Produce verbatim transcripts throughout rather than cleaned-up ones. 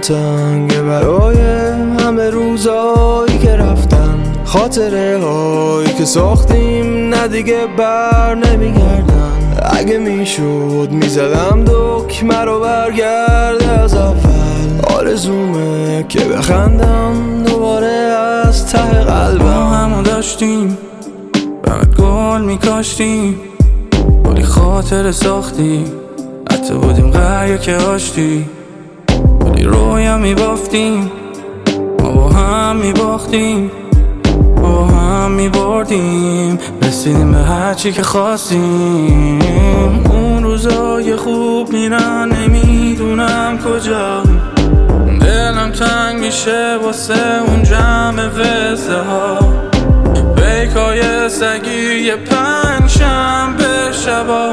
تنگه برای همه روزایی که رفتن، خاطره هایی که ساختیم نه دیگه بر نمیگردن. اگه میشد میزدم دکمه رو برگرده از اول، آرزومه که بخندم دوباره از ته قلبم. ما همو داشتیم فقط گل میکاشتیم، ولی خاطره ساختیم، حتی بودیم قریه که آشتی، ولی رویا میبافتیم، ما با هم میباختیم، با هم میبردیم، رسیدیم به هرچی که خواستیم. اون روزای خوب میرن نمیدونم کجا، دلم تنگ میشه واسه اون جمع وزه ها، بیکای سگی یه پنج شنبه شبا،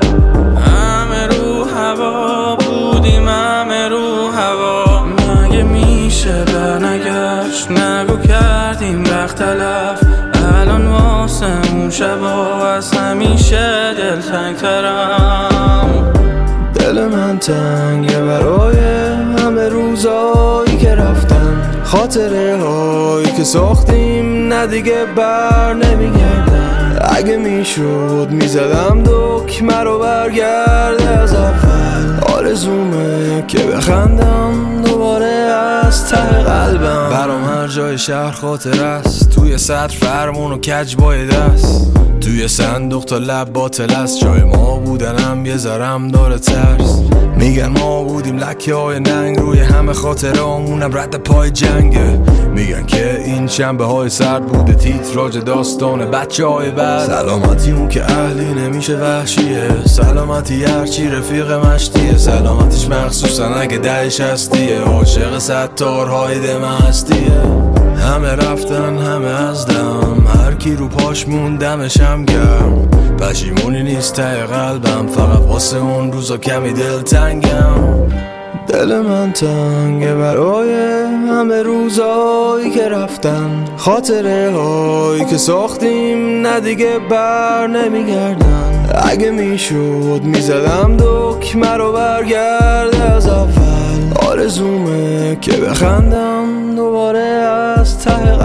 همه رو هوا بودیم، همه رو هوا. مگه میشه برنگشت، نگو کردیم وقت تلف، الان واسه اون شبا از همیشه دل تنگ ترم. دل من تنگه برای همه روزایی که رفتن، خاطره هایی که ساختیم نه دیگه بر نمیگردن. اگه میشد میزدم دکمه رو برگرده از اول، آرزومه که بخندم دوباره از ته قلبم. برام هر جای شهر خاطر است، توی سطر فرمون و کج بای دست، توی صندوق تا لب باطل است، جای ما بودنم یه ذرم داره ترس. میگن ما بودیم لکه های ننگ روی همه خاطره همونم رد پای جنگه، میگن که این شنبه های سرد بوده تیتراژ داستان بچه های بعد. سلامتی اون که اهلی نمیشه وحشیه، سلامتی هرچی رفیق مشتیه، سلامتیش مخصوصا اگه دهش هستیه، عاشق ستارهای دم هستیه. همه رفتن همه از دم، هر کی رو پاش موندمشم گرم، پشیمونی نیست ته قلبم، فقط واسه اون روزا کمی دل تنگم. دل من تنگه برای همه روزایی که رفتن، خاطره هایی که ساختیم نه دیگه بر نمیگردن. اگه میشد میزدم دکمه رو برگرده از اول، آرزومه که بخندم دوباره از ته